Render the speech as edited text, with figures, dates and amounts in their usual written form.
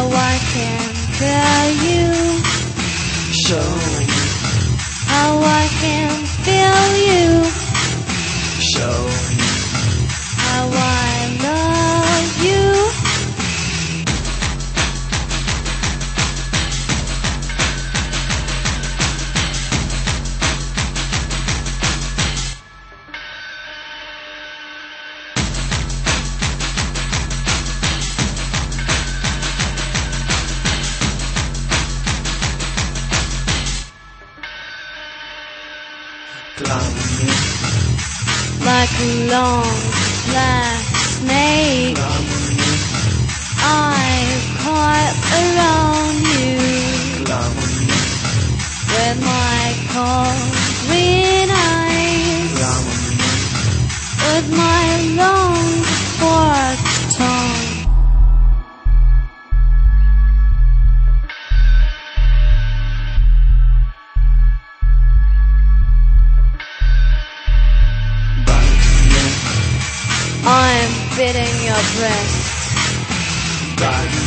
how I can feel you, show me how I can feel you, show me how I love you. climb me, Like a long black snake, climb me, I caught around you climb me, with my cold green eyes, climb me, with my long forked tongue. I'm biting your breast. bite me.